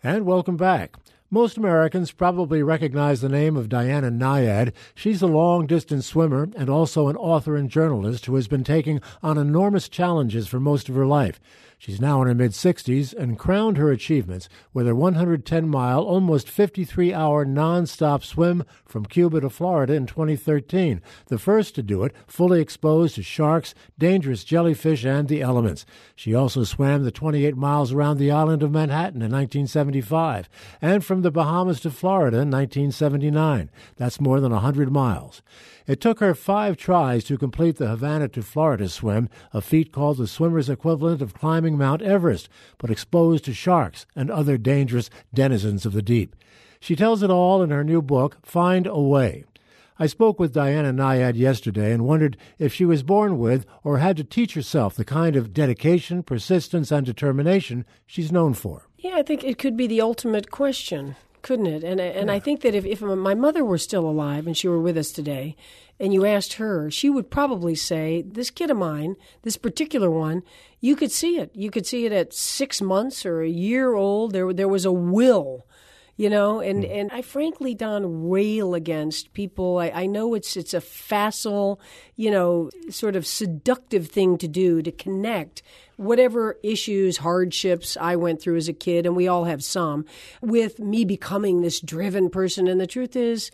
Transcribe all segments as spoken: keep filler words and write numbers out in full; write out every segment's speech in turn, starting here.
And welcome back. Most Americans probably recognize the name of Diana Nyad. She's a long-distance swimmer and also an author and journalist who has been taking on enormous challenges for most of her life. She's now in her mid-sixties and crowned her achievements with her one hundred ten mile, almost fifty-three hour non-stop swim from Cuba to Florida in twenty thirteen, the first to do it, fully exposed to sharks, dangerous jellyfish, and the elements. She also swam the twenty-eight miles around the island of Manhattan in nineteen seventy-five, and from the Bahamas to Florida in nineteen seventy-nine. That's more than one hundred miles. It took her five tries to complete the Havana to Florida swim, a feat called the swimmer's equivalent of climbing Mount Everest, but exposed to sharks and other dangerous denizens of the deep. She tells it all in her new book, Find a Way. I spoke with Diana Nyad yesterday and wondered if she was born with or had to teach herself the kind of dedication, persistence, and determination she's known for. Yeah, I think it could be the ultimate question, couldn't it? And and yeah. I think that if, if my mother were still alive and she were with us today, and you asked her, she would probably say, this kid of mine, this particular one, you could see it. You could see it at six months or a year old. There, there was a will. You know, and, and I frankly, Don, rail against people. I, I know it's it's a facile, you know, sort of seductive thing to do, to connect whatever issues, hardships I went through as a kid, and we all have some, with me becoming this driven person. And the truth is,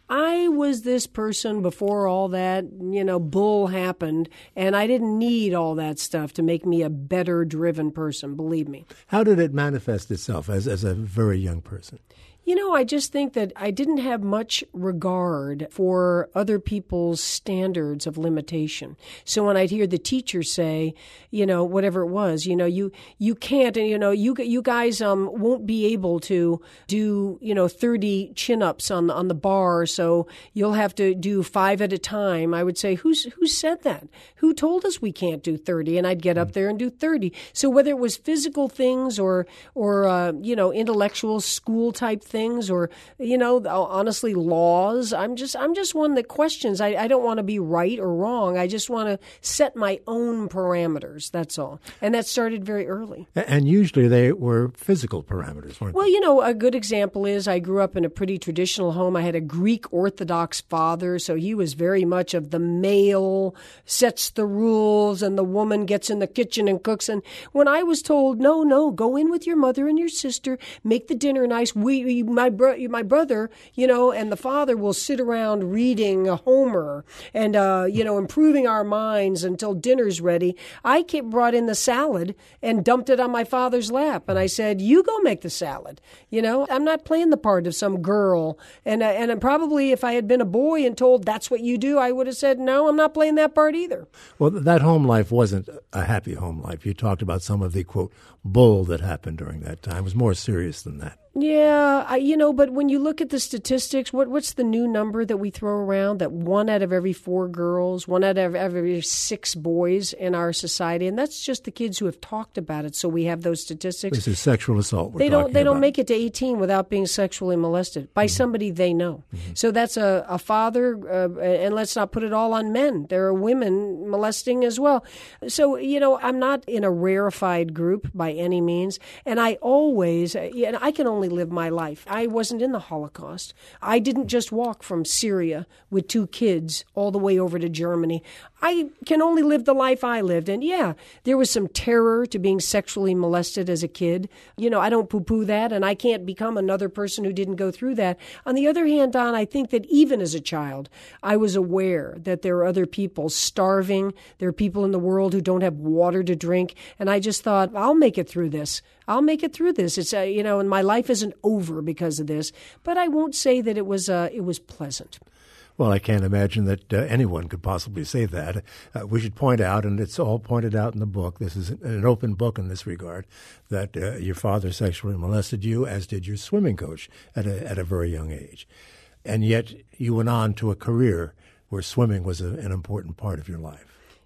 I was this person before all that, you know, bull happened, and I didn't need all that stuff to make me a better driven person, believe me. How did it manifest itself as, as a very young person? You know, I just think that I didn't have much regard for other people's standards of limitation. So when I'd hear the teacher say, you know, whatever it was, you know, you you can't, and you know, you you guys um won't be able to do, you know, thirty chin-ups on the, on the bar, so you'll have to do five at a time. I would say, who's who said that? Who told us we can't do thirty? And I'd get up there and do thirty. So whether it was physical things or or uh, you know, intellectual school type things, things or, you know, honestly, laws. I'm just I'm just one that questions. I, I don't want to be right or wrong. I just want to set my own parameters. That's all. And that started very early. And usually they were physical parameters, weren't well, they? you know, a good example is I grew up in a pretty traditional home. I had a Greek Orthodox father, so he was very much of the male sets the rules and the woman gets in the kitchen and cooks. And when I was told, no, no, go in with your mother and your sister, make the dinner nice, we my bro- my brother, you know, and the father will sit around reading Homer and, uh, you know, improving our minds until dinner's ready. I kept, brought in the salad and dumped it on my father's lap. And I said, you go make the salad. You know, I'm not playing the part of some girl. And, uh, and probably if I had been a boy and told that's what you do, I would have said, no, I'm not playing that part either. Well, that home life wasn't a happy home life. You talked about some of the, quote, bull that happened during that time. It was more serious than that. Yeah, I, you know, but when you look at the statistics, what what's the new number that we throw around? That one out of every four girls, one out of every six boys in our society, and that's just the kids who have talked about it. So we have those statistics. This is sexual assault. We're they don't. They about. don't make it to eighteen without being sexually molested by mm-hmm. somebody they know. Mm-hmm. So that's a a father, uh, and let's not put it all on men. There are women molesting as well. So you know, I'm not in a rarefied group by any means, and I always, and I can only live my life. I wasn't in the Holocaust. I didn't just walk from Syria with two kids all the way over to Germany. I can only live the life I lived. And yeah, there was some terror to being sexually molested as a kid. You know, I don't poo-poo that, and I can't become another person who didn't go through that. On the other hand, Don, I think that even as a child, I was aware that there are other people starving. There are people in the world who don't have water to drink. And I just thought, I'll make it through this. I'll make it through this. It's, uh, you know, and my life isn't over because of this. But I won't say that it was uh, it was pleasant. Well, I can't imagine that uh, anyone could possibly say that. Uh, we should point out, and it's all pointed out in the book, this is an open book in this regard, that uh, your father sexually molested you, as did your swimming coach at a, at a very young age. And yet you went on to a career where swimming was a, an important part of your life.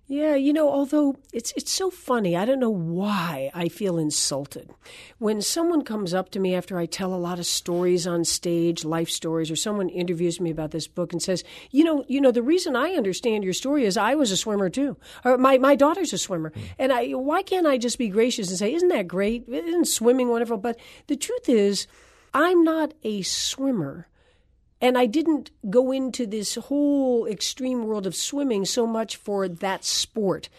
Yeah, you know, although it's it's so funny, I don't know why I feel insulted. When someone comes up to me after I tell a lot of stories on stage, life stories, or someone interviews me about this book and says, you know, you know, the reason I understand your story is I was a swimmer too. Or my, my daughter's a swimmer. Mm. And I why can't I just be gracious and say, isn't that great? Isn't swimming wonderful? But the truth is, I'm not a swimmer. And I didn't go into this whole extreme world of swimming so much for that sport.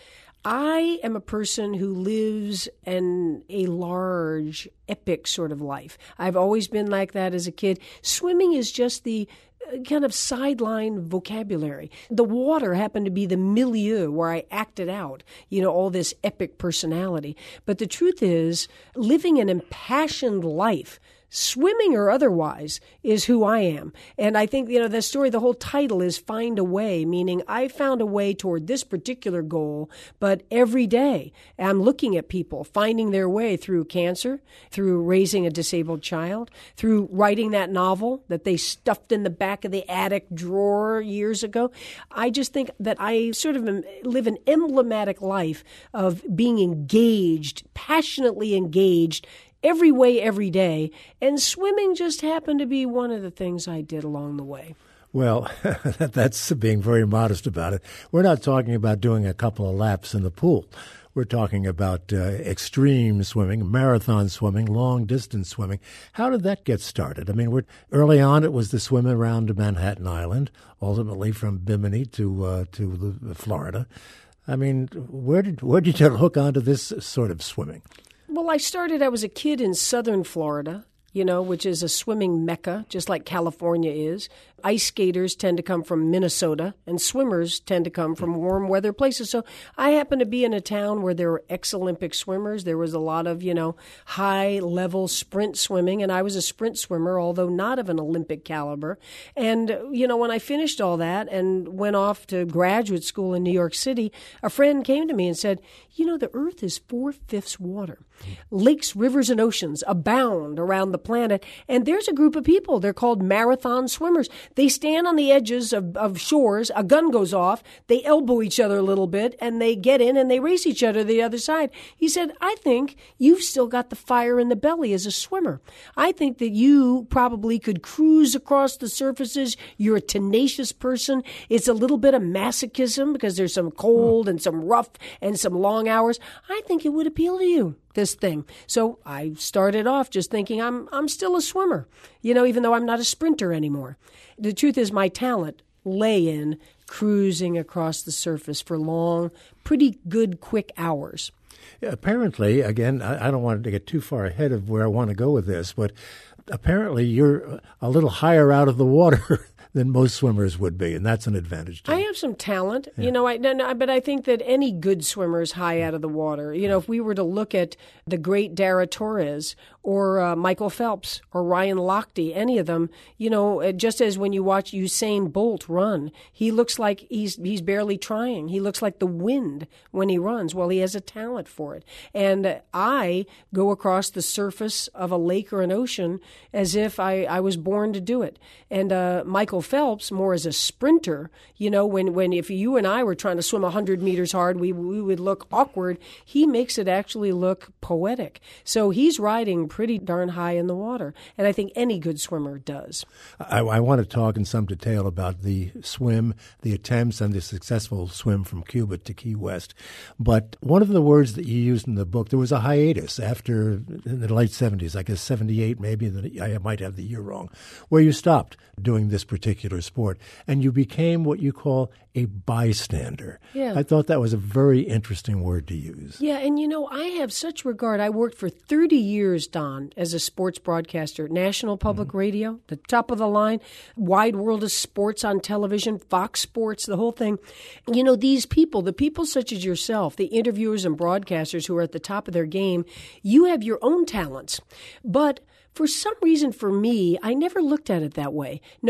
I am a person who lives an a large, epic sort of life. I've always been like that as a kid. Swimming is just the kind of sideline vocabulary. The water happened to be the milieu where I acted out, you know, all this epic personality. But the truth is, living an impassioned life, swimming or otherwise, is who I am. And I think, you know, the story, the whole title is Find a Way, meaning I found a way toward this particular goal, but every day I'm looking at people finding their way through cancer, through raising a disabled child, through writing that novel that they stuffed in the back of the attic drawer years ago. I just think that I sort of live an emblematic life of being engaged, passionately engaged every way, every day, and swimming just happened to be one of the things I did along the way. Well, that's being very modest about it. We're not talking about doing a couple of laps in the pool. We're talking about uh, extreme swimming, marathon swimming, long-distance swimming. How did that get started? I mean, we're, early on it was the swim around Manhattan Island, ultimately from Bimini to uh, to the, Florida. I mean, where did where did you hook onto this sort of swimming? Well, I started, I was a kid in southern Florida, you know, which is a swimming mecca, just like California is. Ice skaters tend to come from Minnesota, and swimmers tend to come from warm weather places. So I happen to be in a town where there were ex-Olympic swimmers. There was a lot of, you know, high-level sprint swimming, and I was a sprint swimmer, although not of an Olympic caliber. And, you know, when I finished all that and went off to graduate school in New York City, a friend came to me and said, you know, the Earth is four-fifths water. Lakes, rivers, and oceans abound around the planet, and there's a group of people. They're called marathon swimmers. They stand on the edges of, of shores, a gun goes off, they elbow each other a little bit, and they get in and they race each other to the other side. He said, I think you've still got the fire in the belly as a swimmer. I think that you probably could cruise across the surfaces. You're a tenacious person. It's a little bit of masochism because there's some cold and some rough and some long hours. I think it would appeal to you, this thing. So I started off just thinking I'm I'm still a swimmer, you know, even though I'm not a sprinter anymore. The truth is my talent lay in cruising across the surface for long, pretty good, quick hours. Yeah, apparently, again, I, I don't want to get too far ahead of where I want to go with this, but apparently you're a little higher out of the water than most swimmers would be, and that's an advantage to you. I have some talent, yeah. you know, I, no, but I think that any good swimmer is high out of the water. You know, if we were to look at the great Dara Torres or uh, Michael Phelps or Ryan Lochte, any of them, you know, just as when you watch Usain Bolt run, he looks like he's he's barely trying. He looks like the wind when he runs. Well, he has a talent for it. And I go across the surface of a lake or an ocean as if I, I was born to do it. And uh, Michael Phelps, more as a sprinter, you know, when, when if you and I were trying to swim one hundred meters hard, we we would look awkward. He makes it actually look poetic. So he's riding pretty darn high in the water, and I think any good swimmer does. I, I want to talk in some detail about the swim, the attempts, and the successful swim from Cuba to Key West. But one of the words that you used in the book, there was a hiatus after in the late seventies, I guess seventy-eight maybe, I might have the year wrong, where you stopped doing this particular sport, and you became what you call a bystander. Yeah. I thought that was a very interesting word to use. Yeah, and you know, I have such regard. I worked for thirty years, Don, as a sports broadcaster, National Public mm-hmm. Radio, the top of the line, wide world of sports on television, Fox Sports, the whole thing. You know, these people, the people such as yourself, the interviewers and broadcasters who are at the top of their game, you have your own talents. But for some reason, for me, I never looked at it that way. No matter how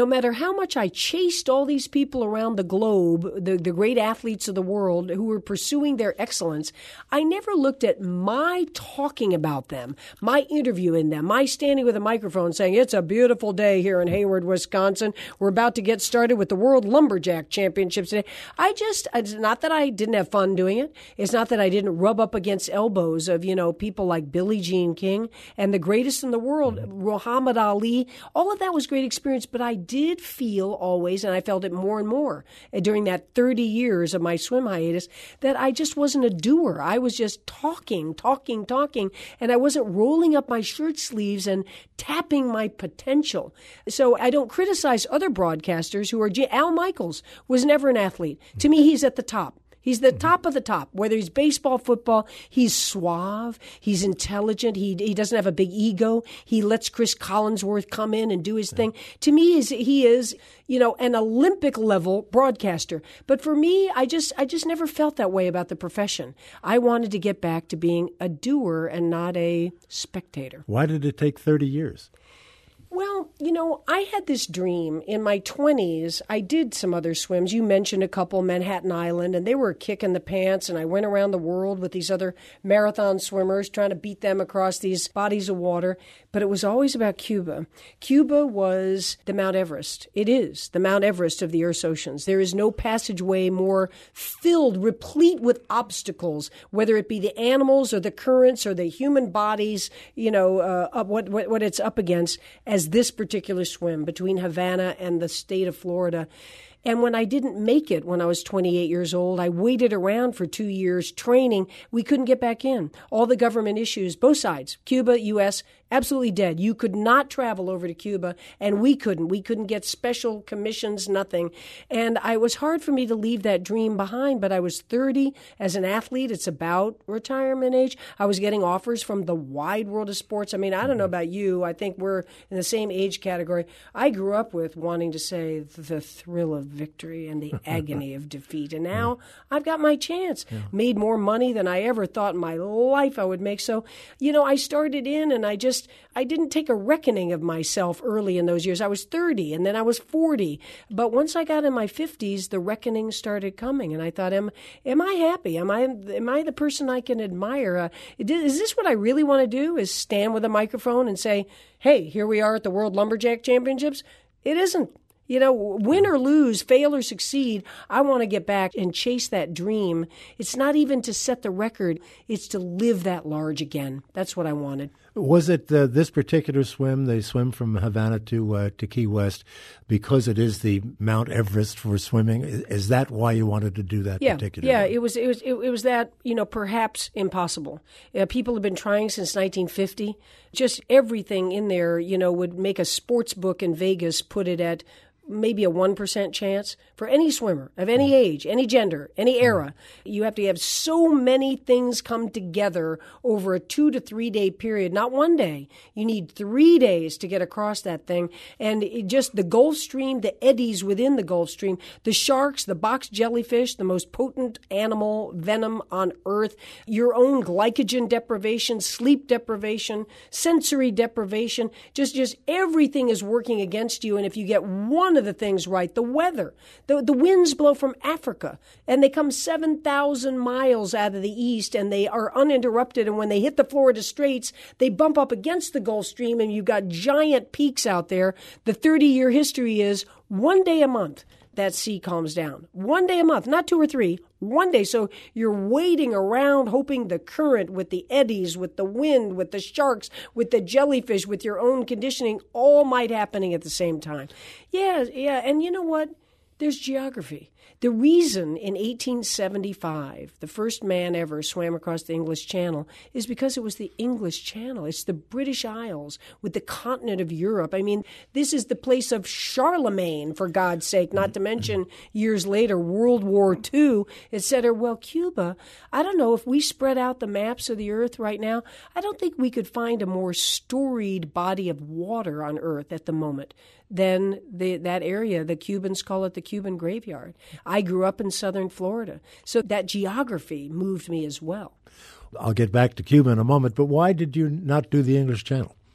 how much I chased all these people around the globe, the, the great athletes of the world who were pursuing their excellence, I never looked at my talking about them, my interviewing them, my standing with a microphone saying, it's a beautiful day here in Hayward, Wisconsin. We're about to get started with the World Lumberjack Championships today. I just, it's not that I didn't have fun doing it. It's not that I didn't rub up against elbows of, you know, people like Billie Jean King and the greatest in the world, Muhammad Ali. All of that was great experience, but I did feel always, and I felt it more and more during that thirty years of my swim hiatus, that I just wasn't a doer. I was just talking, talking, talking, and I wasn't rolling up my shirt sleeves and tapping my potential. So I don't criticize other broadcasters who are, Al Michaels was never an athlete. To me, he's at the top. He's the top of the top, whether he's baseball, football. He's suave. He's intelligent. He he doesn't have a big ego. He lets Chris Collinsworth come in and do his thing. To me, he's, he is, you know, an Olympic level broadcaster. But for me, I just I just never felt that way about the profession. I wanted to get back to being a doer and not a spectator. Why did it take thirty years? Well, you know, I had this dream in my twenties. I did some other swims. You mentioned a couple, Manhattan Island, and they were a kick in the pants. And I went around the world with these other marathon swimmers trying to beat them across these bodies of water. But it was always about Cuba. Cuba was the Mount Everest. It is the Mount Everest of the Earth's oceans. There is no passageway more filled, replete with obstacles, whether it be the animals or the currents or the human bodies, you know, uh, up, what, what, what it's up against, as this particular swim between Havana and the state of Florida. And when I didn't make it when I was twenty-eight years old, I waited around for two years training. We couldn't get back in. All the government issues, both sides, Cuba, U S, absolutely dead. You could not travel over to Cuba, and we couldn't. We couldn't get special commissions, nothing. And it was hard for me to leave that dream behind, but I was thirty as an athlete. It's about retirement age. I was getting offers from the wide world of sports. I mean, I don't know about you. I think we're in the same age category. I grew up with wanting to say the thrill of victory and the agony of defeat. And now I've got my chance. Yeah. Made more money than I ever thought in my life I would make. So, you know, I started in and I just, I didn't take a reckoning of myself early in those years. I was thirty and then I was forty. But once I got in my fifties, the reckoning started coming. And I thought, am, am I happy? Am I, am I the person I can admire? Uh, is this what I really want to do, is stand with a microphone and say, hey, here we are at the World Lumberjack Championships? It isn't. You know, win or lose, fail or succeed, I want to get back and chase that dream. It's not even to set the record. It's to live that large again. That's what I wanted. Was it uh, this particular swim, they swim from Havana to uh, to Key West, because it is the Mount Everest for swimming? Is, is that why you wanted to do that yeah, particular Yeah, one? it was, it was, it, it was that, you know, perhaps impossible. Uh, people have been trying since nineteen fifty. Just everything in there, you know, would make a sports book in Vegas put it at maybe a one percent chance for any swimmer of any age, any gender, any era. You have to have so many things come together over a two to three day period, not one day. You need three days to get across that thing. And it just the Gulf Stream, the eddies within the Gulf Stream, the sharks, the box jellyfish, the most potent animal venom on Earth, your own glycogen deprivation, sleep deprivation, sensory deprivation, just, just everything is working against you. And if you get one of the things right, the weather, the, the winds blow from Africa and they come seven thousand miles out of the east and they are uninterrupted. And when they hit the Florida Straits, they bump up against the Gulf Stream and you've got giant peaks out there. The thirty year history is one day a month that sea calms down. One day a month, not two or three, one day. So you're waiting around hoping the current with the eddies, with the wind, with the sharks, with the jellyfish, with your own conditioning, all might happening at the same time. Yeah, yeah. And you know what? There's geography. The reason in eighteen seventy-five the first man ever swam across the English Channel is because it was the English Channel. It's the British Isles with the continent of Europe. I mean, this is the place of Charlemagne, for God's sake, not to mention years later, World War Two, et cetera. Well, Cuba, I don't know, if we spread out the maps of the earth right now, I don't think we could find a more storied body of water on earth at the moment than the, that area. The Cubans call it the Cuban graveyard. I grew up in southern Florida, so that geography moved me as well. I'll get back to Cuba in a moment, but why did you not do the English Channel?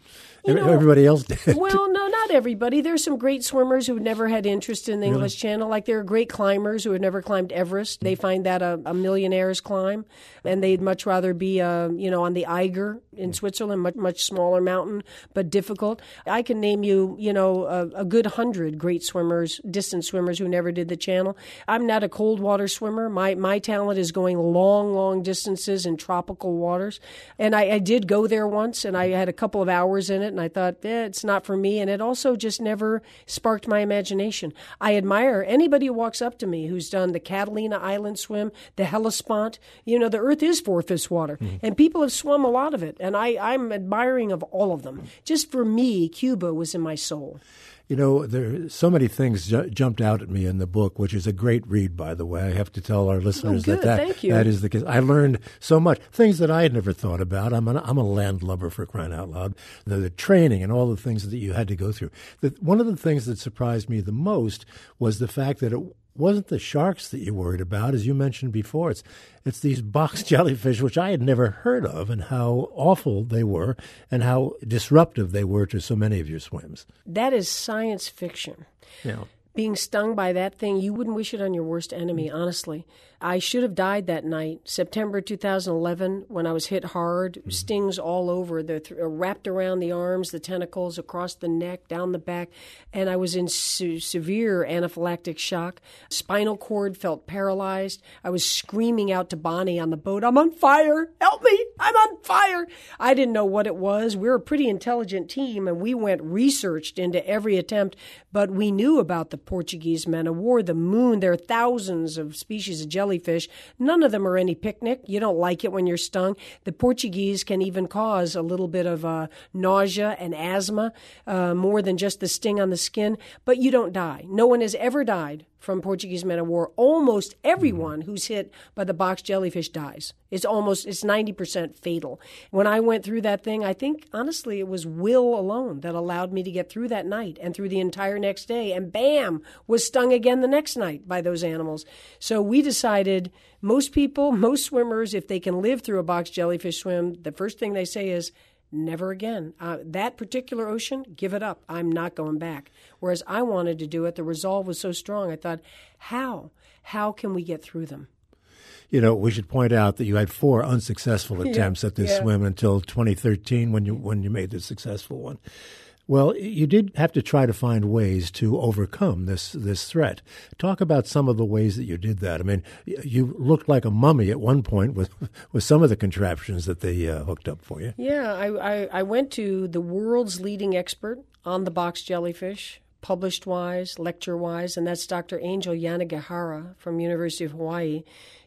You know, everybody else did. Well, no, not everybody. There's some great swimmers who never had interest in the Really? English Channel. Like there are great climbers who have never climbed Everest. They find that a, a millionaire's climb, and they'd much rather be, uh, you know, on the Eiger in Switzerland, much much smaller mountain, but difficult. I can name you, you know, a, a good hundred great swimmers, distance swimmers who never did the Channel. I'm not a cold water swimmer. My my talent is going long, long distances in tropical waters, and I, I did go there once, and I had a couple of hours in it, and I thought, eh, it's not for me, and it also just never sparked my imagination. I admire anybody who walks up to me who's done the Catalina Island swim, the Hellespont. You know, the Earth is four-fifths water, mm-hmm. and people have swum a lot of it, and I, I'm admiring of all of them. Just for me, Cuba was in my soul. You know, there so many things ju- jumped out at me in the book, which is a great read, by the way. I have to tell our listeners oh, good. that Thank that, you. that is the case. I learned so much, things that I had never thought about. I'm, an, I'm a landlubber, for crying out loud. The, the training and all the things that you had to go through. The, one of the things that surprised me the most was the fact that it wasn't the sharks that you worried about, as you mentioned before. It's it's these box jellyfish, which I had never heard of, and how awful they were and how disruptive they were to so many of your swims. That is science fiction. Yeah. Being stung by that thing, you wouldn't wish it on your worst enemy, honestly. I should have died that night, September two thousand eleven, when I was hit hard, mm-hmm. stings all over, they're th- wrapped around the arms, the tentacles, across the neck, down the back, and I was in se- severe anaphylactic shock. Spinal cord felt paralyzed. I was screaming out to Bonnie on the boat, I'm on fire! Help me! I'm on fire! I didn't know what it was. We were a pretty intelligent team, and we went researched into every attempt, but we knew about the Portuguese man of war, the moon. There are thousands of species of jellyfish. None of them are any picnic. You don't like it when you're stung. The Portuguese can even cause a little bit of uh, nausea and asthma, uh, more than just the sting on the skin, but you don't die. No one has ever died from Portuguese man of war. Almost everyone who's hit by the box jellyfish dies. It's almost, it's ninety percent fatal. When I went through that thing, I think, honestly, it was will alone that allowed me to get through that night and through the entire next day. And bam, was stung again the next night by those animals. So we decided most people, most swimmers, if they can live through a box jellyfish swim, the first thing they say is, never again. Uh, that particular ocean, give it up. I'm not going back. Whereas I wanted to do it. The resolve was so strong. I thought, how? How can we get through them? You know, we should point out that you had four unsuccessful attempts yeah, at this yeah. swim until twenty thirteen when you when you made the successful one. Well, you did have to try to find ways to overcome this this threat. Talk about some of the ways that you did that. I mean, you looked like a mummy at one point with with some of the contraptions that they uh, hooked up for you. Yeah, I, I, I went to the world's leading expert on the box jellyfish, published-wise, lecture-wise, and that's Doctor Angel Yanagihara from University of Hawaii.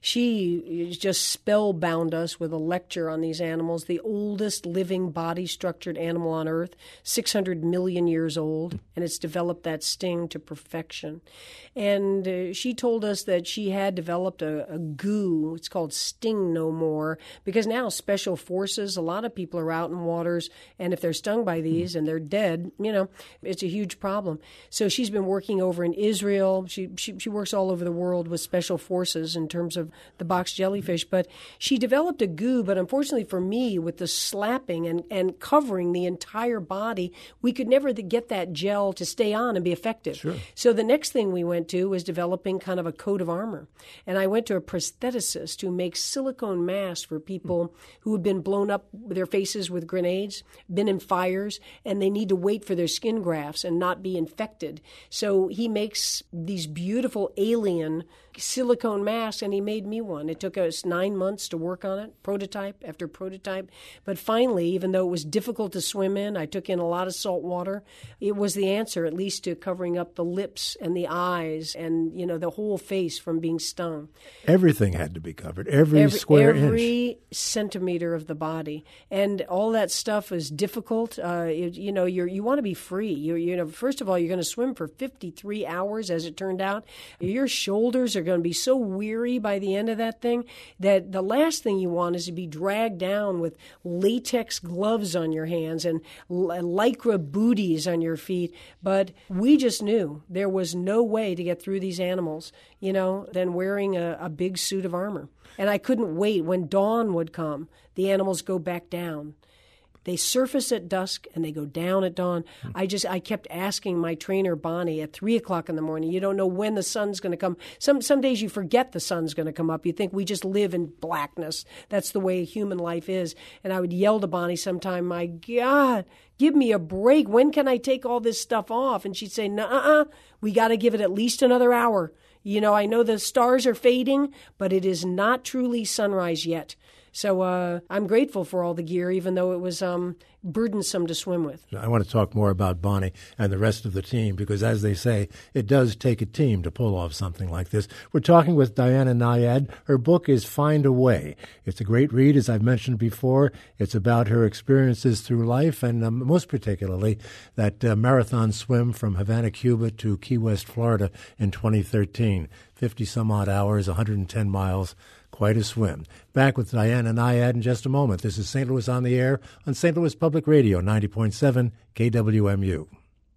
She just spellbound us with a lecture on these animals, the oldest living body-structured animal on Earth, six hundred million years old, and it's developed that sting to perfection. And uh, she told us that she had developed a, a goo, it's called Sting No More, because now special forces, a lot of people are out in waters, and if they're stung by these and they're dead, you know, it's a huge problem. So she's been working over in Israel. She, she, she works all over the world with special forces in terms of the box jellyfish, but she developed a goo, but unfortunately for me, with the slapping and, and covering the entire body, we could never get that gel to stay on and be effective. Sure. So the next thing we went to was developing kind of a coat of armor. And I went to a prostheticist who makes silicone masks for people who have been blown up their faces with grenades, been in fires, and they need to wait for their skin grafts and not be infected. So he makes these beautiful alien silicone masks, and he made me one. It took us nine months to work on it, prototype after prototype. But finally, even though it was difficult to swim in, I took in a lot of salt water, it was the answer, at least to covering up the lips and the eyes and, you know, the whole face from being stung. Everything had to be covered, every, every square every inch. Every centimeter of the body. And all that stuff is difficult. Uh, it, you know, you're, you want to be free. You, you know, first of all, you're going to swim for fifty-three hours, as it turned out. Your shoulders are going to be so weary by the end of that thing that the last thing you want is to be dragged down with latex gloves on your hands and lycra booties on your feet. But we just knew there was no way to get through these animals, you know, than wearing a, a big suit of armor. And I couldn't wait. When dawn would come, the animals go back down. They surface at dusk and they go down at dawn. Mm. I just I kept asking my trainer Bonnie at three o'clock in the morning. You don't know when the sun's going to come. Some some days you forget the sun's going to come up. You think we just live in blackness. That's the way human life is. And I would yell to Bonnie sometime, "My God, give me a break. When can I take all this stuff off?" And she'd say, "Nuh-uh, we got to give it at least another hour. You know, I know the stars are fading, but it is not truly sunrise yet." So uh, I'm grateful for all the gear, even though it was um, burdensome to swim with. I want to talk more about Bonnie and the rest of the team because, as they say, it does take a team to pull off something like this. We're talking with Diana Nyad. Her book is Find a Way. It's a great read, as I've mentioned before. It's about her experiences through life and um, most particularly that uh, marathon swim from Havana, Cuba to Key West, Florida in twenty thirteen. fifty-some-odd hours, one hundred ten miles. Quite a swim. Back with Diana Nyad in just a moment. This is Saint Louis on the Air on Saint Louis Public Radio, ninety point seven K W M U.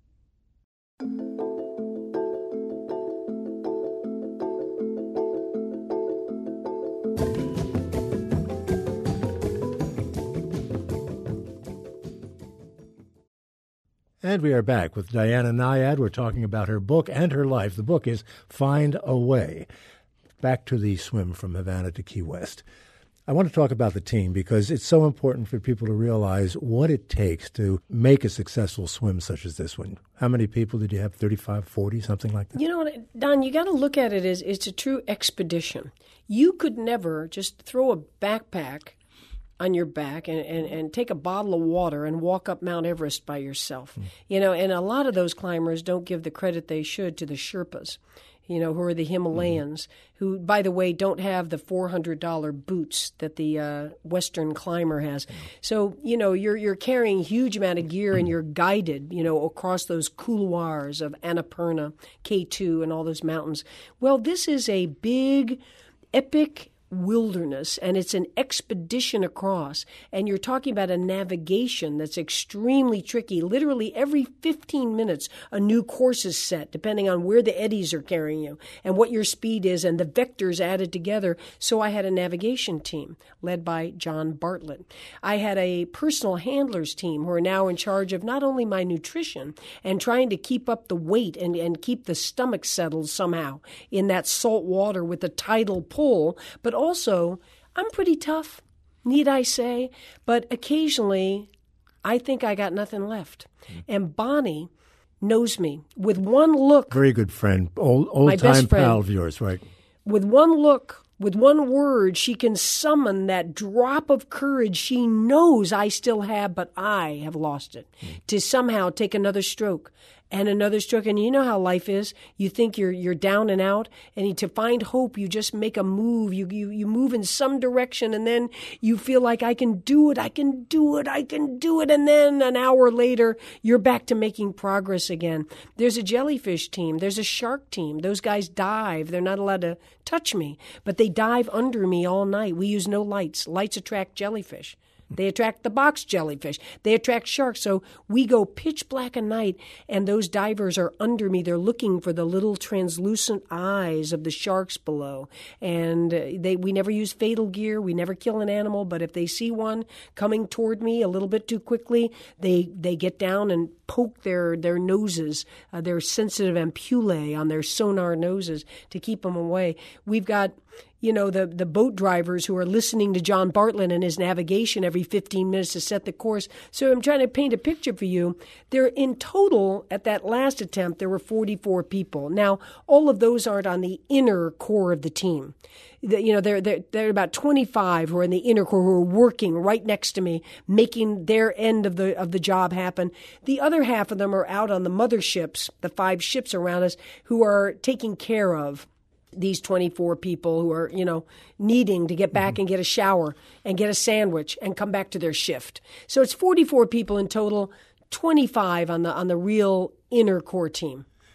And we are back with Diana Nyad. We're talking about her book and her life. The book is Find a Way. Back to the swim from Havana to Key West. I want to talk about the team because it's so important for people to realize what it takes to make a successful swim such as this one. How many people did you have? thirty-five, forty, something like that? You know what, Don, you got to look at it as it's a true expedition. You could never just throw a backpack on your back and, and, and take a bottle of water and walk up Mount Everest by yourself. Mm. You know, and a lot of those climbers don't give the credit they should to the Sherpas, you know, who are the Himalayans, mm-hmm. who, by the way, don't have the four hundred dollars boots that the uh, Western climber has. Mm-hmm. So, you know, you're you're carrying a huge amount of gear mm-hmm. and you're guided, you know, across those couloirs of Annapurna, K two, and all those mountains. Well, this is a big, epic wilderness, and it's an expedition across, and you're talking about a navigation that's extremely tricky. Literally every fifteen minutes a new course is set depending on where the eddies are carrying you and what your speed is and the vectors added together. So I had a navigation team led by John Bartlett. I had a personal handlers team who are now in charge of not only my nutrition and trying to keep up the weight and, and keep the stomach settled somehow in that salt water with the tidal pull, but also, I'm pretty tough, need I say, but occasionally I think I got nothing left. Mm. And Bonnie knows me. With one look. Very good friend, old, old-time pal of yours, right? With one look, with one word, she can summon that drop of courage she knows I still have, but I have lost it, mm. to somehow take another stroke. And another stroke, and you know how life is. You think you're you're down and out, and to find hope, you just make a move. You you you move in some direction, and then you feel like I can do it, I can do it, I can do it, and then an hour later, you're back to making progress again. There's a jellyfish team. There's a shark team. Those guys dive. They're not allowed to touch me, but they dive under me all night. We use no lights. Lights attract jellyfish. They attract the box jellyfish. They attract sharks. So we go pitch black at night, and those divers are under me. They're looking for the little translucent eyes of the sharks below. And they we never use fatal gear. We never kill an animal. But if they see one coming toward me a little bit too quickly, they they get down and poke their, their noses, uh, their sensitive ampullae on their sonar noses to keep them away. We've got... You know, the, the boat drivers who are listening to John Bartlett and his navigation every fifteen minutes to set the course. So I'm trying to paint a picture for you. There, in total, at that last attempt, there were forty-four people. Now, all of those aren't on the inner core of the team. The, you know, there there there are about twenty-five who are in the inner core who are working right next to me, making their end of the of the job happen. The other half of them are out on the motherships, the five ships around us, who are taking care of these twenty-four people who are, you know, needing to get back mm-hmm. and get a shower and get a sandwich and come back to their shift. So it's forty-four people in total, twenty-five on the on the real inner core team.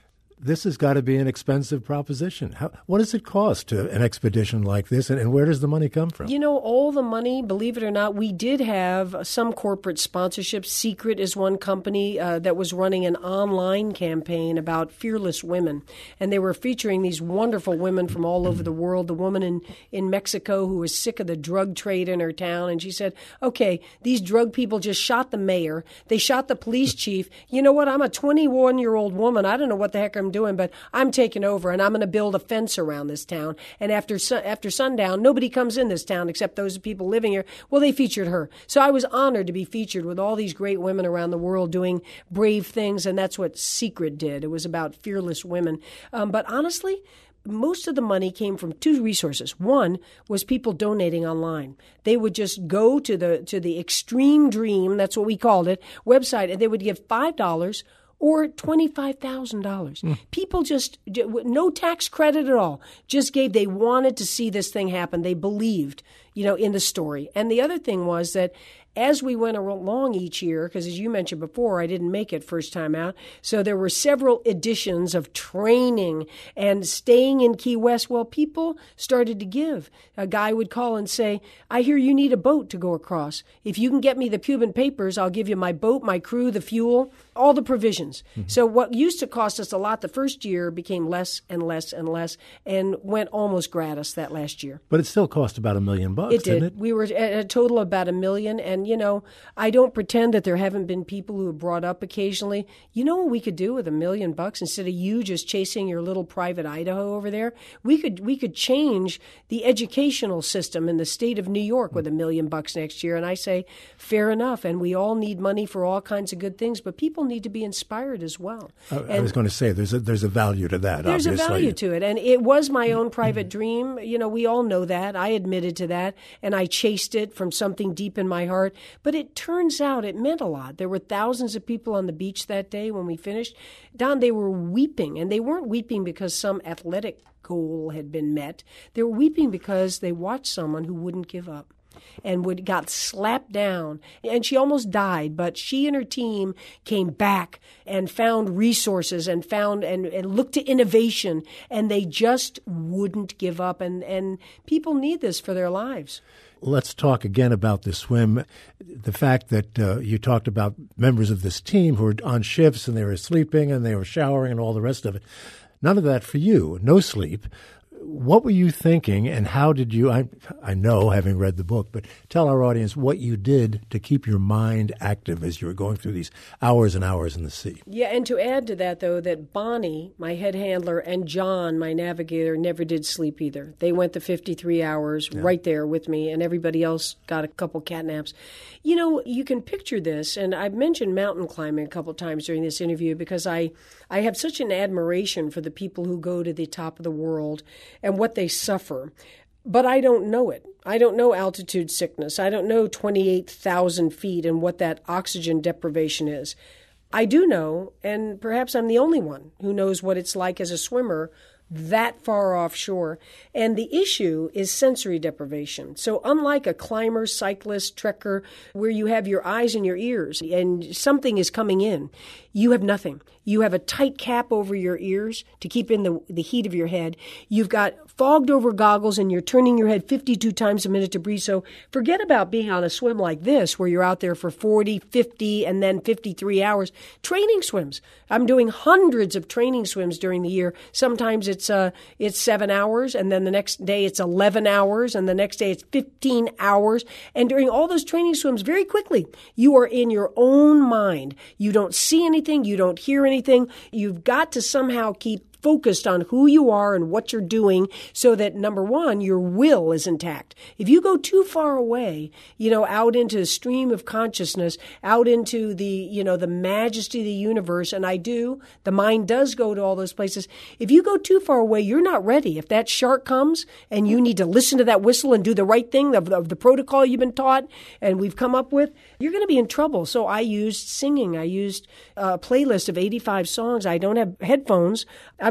this has got to be an expensive proposition. How, what does it cost to an expedition like this, and, and where does the money come from? You know, all the money, believe it or not, we did have some corporate sponsorships. Secret is one company uh, that was running an online campaign about fearless women, and they were featuring these wonderful women from all over the world. The woman in, in Mexico who was sick of the drug trade in her town, and she said, okay, these drug people just shot the mayor. They shot the police chief. You know what? I'm a twenty-one-year-old woman. I don't know what the heck I'm doing, but I'm taking over, and I'm going to build a fence around this town. And after su- after sundown, nobody comes in this town except those people living here. Well, they featured her. So I was honored to be featured with all these great women around the world doing brave things, and that's what Secret did. It was about fearless women. Um, but honestly, most of the money came from two resources. One was people donating online. They would just go to the to the Extreme Dream, that's what we called it, website, and they would give five dollars or twenty-five thousand dollars. Mm. People just, no tax credit at all, just gave. They wanted to see this thing happen. They believed, you know, in the story. And the other thing was that as we went along each year, because as you mentioned before, I didn't make it first time out, so there were several editions of training and staying in Key West. Well, people started to give. A guy would call and say, I hear you need a boat to go across. If you can get me the Cuban papers, I'll give you my boat, my crew, the fuel, all the provisions. Mm-hmm. So what used to cost us a lot the first year became less and less and less and went almost gratis that last year. But it still cost about a million bucks, it did. didn't it? We were at a total of about a million. And, you know, I don't pretend that there haven't been people who have brought up occasionally, you know what we could do with a million bucks instead of you just chasing your little private Idaho over there? We could we could change the educational system in the state of New York with a million bucks next year. And I say, fair enough. And we all need money for all kinds of good things, but people need to be inspired as well. I, and I was going to say, there's a, there's a value to that, There's obviously. a value to it. And it was my own private dream. You know, we all know that. I admitted to that. And I chased it from something deep in my heart. But it turns out it meant a lot. There were thousands of people on the beach that day when we finished. Don, they were weeping. And they weren't weeping because some athletic goal had been met. They were weeping because they watched someone who wouldn't give up and would got slapped down. And she almost died, but she and her team came back and found resources and found and, and looked to innovation, and they just wouldn't give up. And, and people need this for their lives. Let's talk again about the swim. The fact that uh, you talked about members of this team who were on shifts and they were sleeping and they were showering and all the rest of it. None of that for you. No sleep. What were you thinking, and how did you, I, I know, having read the book, but tell our audience what you did to keep your mind active as you were going through these hours and hours in the sea. Yeah, and to add to that, though, that Bonnie, my head handler, and John, my navigator, never did sleep either. They went the fifty-three hours yeah. right there with me, and everybody else got a couple cat naps. You know, you can picture this, and I've mentioned mountain climbing a couple times during this interview because I, I have such an admiration for the people who go to the top of the world and what they suffer. But I don't know it. I don't know altitude sickness. I don't know twenty-eight thousand feet and what that oxygen deprivation is. I do know, and perhaps I'm the only one who knows what it's like as a swimmer that far offshore. And the issue is sensory deprivation. So unlike a climber, cyclist, trekker, where you have your eyes and your ears and something is coming in, you have nothing. You have a tight cap over your ears to keep in the, the heat of your head. You've got fogged over goggles and you're turning your head fifty-two times a minute to breathe. So forget about being on a swim like this where you're out there for forty, fifty, and then fifty-three hours. Training swims. I'm doing hundreds of training swims during the year. Sometimes it's uh, it's seven hours, and then the next day it's eleven hours, and the next day it's fifteen hours. And during all those training swims, very quickly, you are in your own mind. You don't see anything. You don't hear anything. You've got to somehow keep focused on who you are and what you're doing so that, number one, your will is intact. If you go too far away, you know, out into the stream of consciousness, out into the, you know, the majesty of the universe, and I do, the mind does go to all those places. If you go too far away, you're not ready. If that shark comes and you need to listen to that whistle and do the right thing of the, of the protocol you've been taught and we've come up with, you're going to be in trouble. So I used singing. I used a playlist of eighty-five songs. I don't have headphones. I'm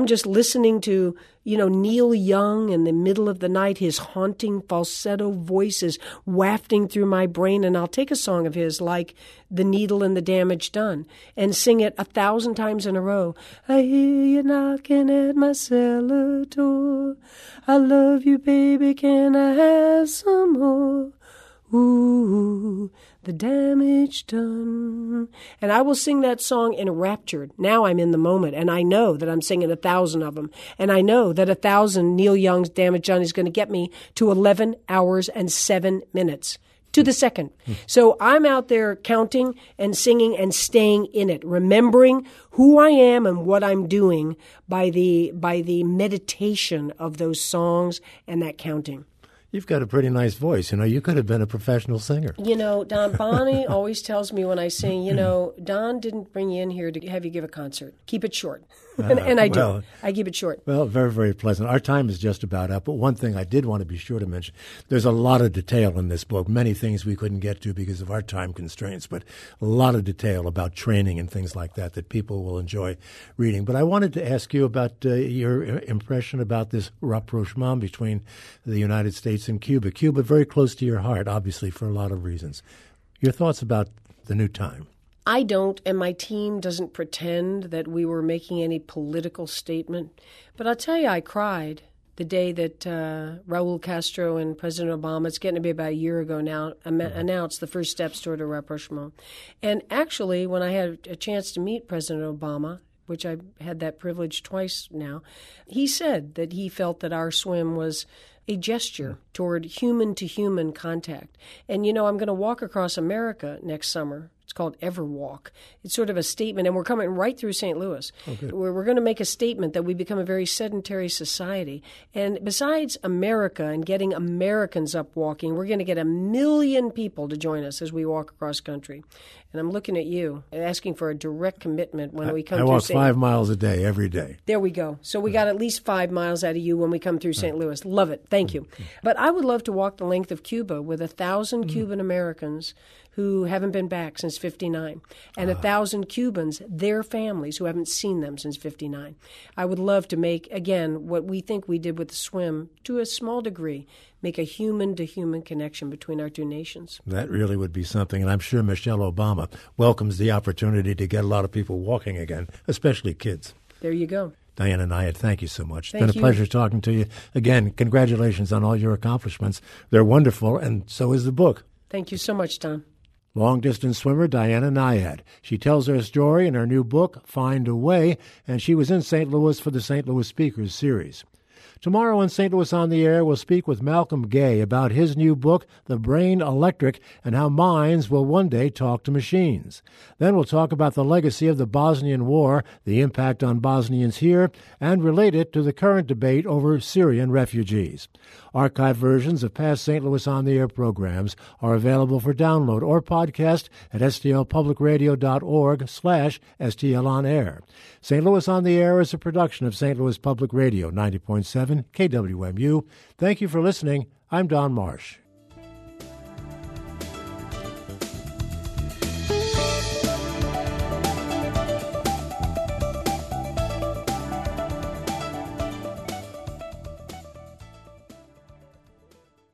I'm just listening to, you know, Neil Young in the middle of the night, his haunting falsetto voice is wafting through my brain, and I'll take a song of his like The Needle and the Damage Done and sing it a thousand times in a row. I hear you knocking at my cellar door. I love you, baby, can I have some more? Ooh, the damage done. And I will sing that song enraptured. Now I'm in the moment, and I know that I'm singing a thousand of them. And I know that a thousand Neil Young's Damage Done is going to get me to eleven hours and seven minutes. To the second. So I'm out there counting and singing and staying in it, remembering who I am and what I'm doing by the by the meditation of those songs and that counting. You've got a pretty nice voice. You know, you could have been a professional singer. You know, Don Bonnie always tells me when I sing, you know, Don didn't bring you in here to have you give a concert. Keep it short. And, and I do. Well, I keep it short. Well, very, very pleasant. Our time is just about up. But one thing I did want to be sure to mention, there's a lot of detail in this book, many things we couldn't get to because of our time constraints, but a lot of detail about training and things like that that people will enjoy reading. But I wanted to ask you about uh, your impression about this rapprochement between the United States and Cuba. Cuba, very close to your heart, obviously, for a lot of reasons. Your thoughts about the new time? I don't, and my team doesn't pretend that we were making any political statement. But I'll tell you, I cried the day that uh, Raul Castro and President Obama, it's getting to be about a year ago now, am- announced the first steps toward a rapprochement. And actually, when I had a chance to meet President Obama, which I've had that privilege twice now, he said that he felt that our swim was a gesture toward human-to-human contact. And, you know, I'm going to walk across America next summer. It's called Everwalk. It's sort of a statement, and we're coming right through Saint Louis. Okay. We're, we're going to make a statement that we become a very sedentary society. And besides America and getting Americans up walking, we're going to get a million people to join us as we walk across country. And I'm looking at you, asking for a direct commitment when I, we come I through walk Saint five miles a day, every day. There we go. So we got at least five miles out of you when we come through Saint Louis. Love it. Thank you. But I would love to walk the length of Cuba with a thousand Cuban Americans who haven't been back since fifty-nine, and a thousand Cubans, their families, who haven't seen them since fifty-nine. I would love to make, again, what we think we did with the swim, to a small degree, make a human-to-human connection between our two nations. That really would be something, and I'm sure Michelle Obama welcomes the opportunity to get a lot of people walking again, especially kids. There you go. Diana Nyad, thank you so much. Thank it's been a you. pleasure talking to you. Again, congratulations on all your accomplishments. They're wonderful, and so is the book. Thank you so much, Don. Long-distance swimmer Diana Nyad. She tells her story in her new book, Find a Way, and she was in Saint Louis for the Saint Louis Speakers series. Tomorrow on Saint Louis on the Air, we'll speak with Malcolm Gay about his new book, The Brain Electric, and how minds will one day talk to machines. Then we'll talk about the legacy of the Bosnian War, the impact on Bosnians here, and relate it to the current debate over Syrian refugees. Archive versions of past Saint Louis on the Air programs are available for download or podcast at stlpublicradio.org slash stlonair. Saint Louis on the Air is a production of Saint Louis Public Radio, ninety point seven K W M U. Thank you for listening. I'm Don Marsh.